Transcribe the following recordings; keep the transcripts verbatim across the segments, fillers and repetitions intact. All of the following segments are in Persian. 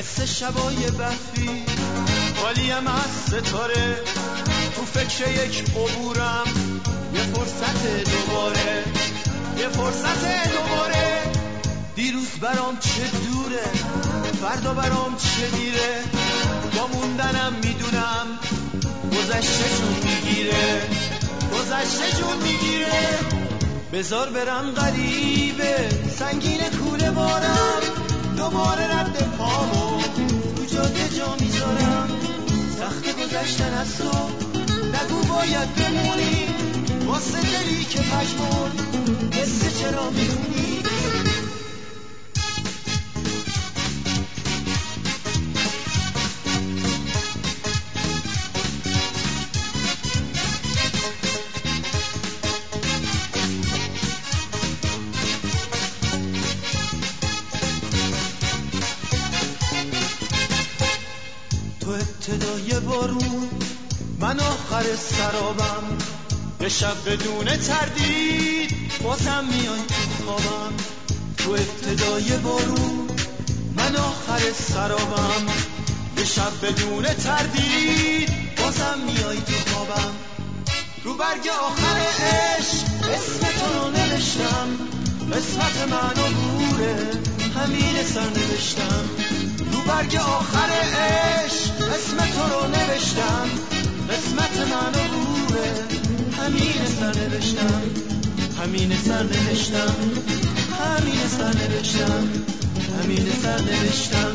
مثل شبای بخفی خالیم از ستاره، تو فکر یک عبورم، یه فرصت دوباره، یه فرصت دوباره. دیروز برام چه دوره، فردا برام چه دیره، با موندنم میدونم گذشته جون میگیره، گذشته جون میگیره. بذار برم غریبه، سنگین کوله بارم، دوباره رد پامو تو جاده جا میذارم. سخت گذشتن از تو نگو باید بمونی، واسه دلی که پشمون قصه چرا میخونی. تو ابتدای بارون، من آخر سرابم، یه شب بدون تردید بازم میای تو خوابم. تو ابتدای بارون، من آخر سرابم، یه شب بدون تردید بازم میای تو خوابم. رو برگ آخر عشق اسم تو رو نوشتم، قسمت من و گوره همین سر نوشتم. رو برگ آخر عشق اسم تو رو نوشتم، قسمت من و گوره همین سر نوشتم، همین سر نوشتم، همین سر نوشتم، همین سر نوشتم.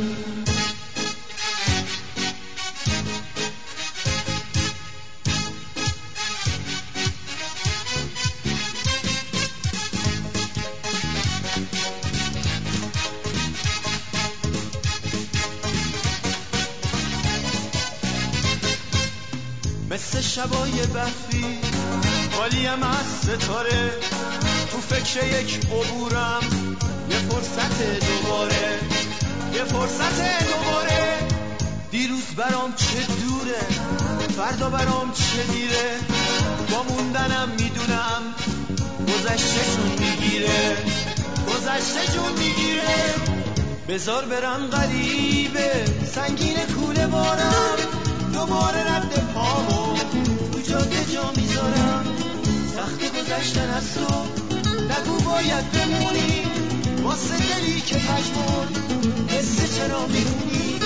مثل شبای بخفی خالیم از ستاره، تو فکر یک عبورم، یه فرصت دوباره، یه فرصت دوباره. دیروز برام چه دوره، فردا برام چه دیره، با موندنم میدونم گذشته جون میگیره، گذشته جون میگیره. بذار برم غریبه، سنگین کوله بارم، دوباره رد پامو تو جاده جا میذارم. سخت گذشتن از تو نگو باید بمونی، واسه دلی که پشمون قصه چرا میخونی.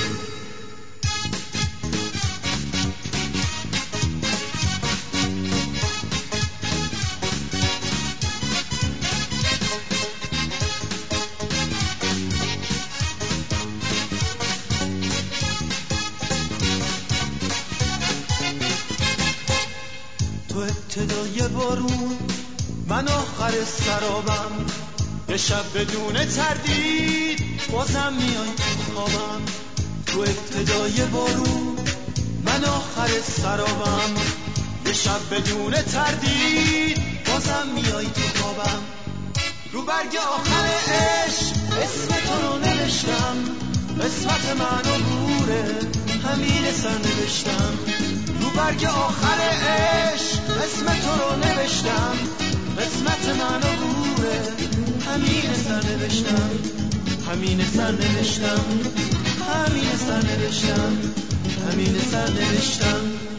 تو ابتدای بارون، من آخر سرابم، یه شب بدون تردید بازم میای تو خوابم. تو ابتدای بارون، من آخر سرابم، یه شب بدون تردید بازم میای تو خوابم. رو برگ آخر عشق اسم تو رو نوشتم، قسمت من و گوره همین سر نوشتم. رو برگ آخر عشق اسم تو رو نوشتم، قسمت من و گوره همین سر نوشتم، همین سر نوشتم، همین سر نوشتم، همین سر نوشتم.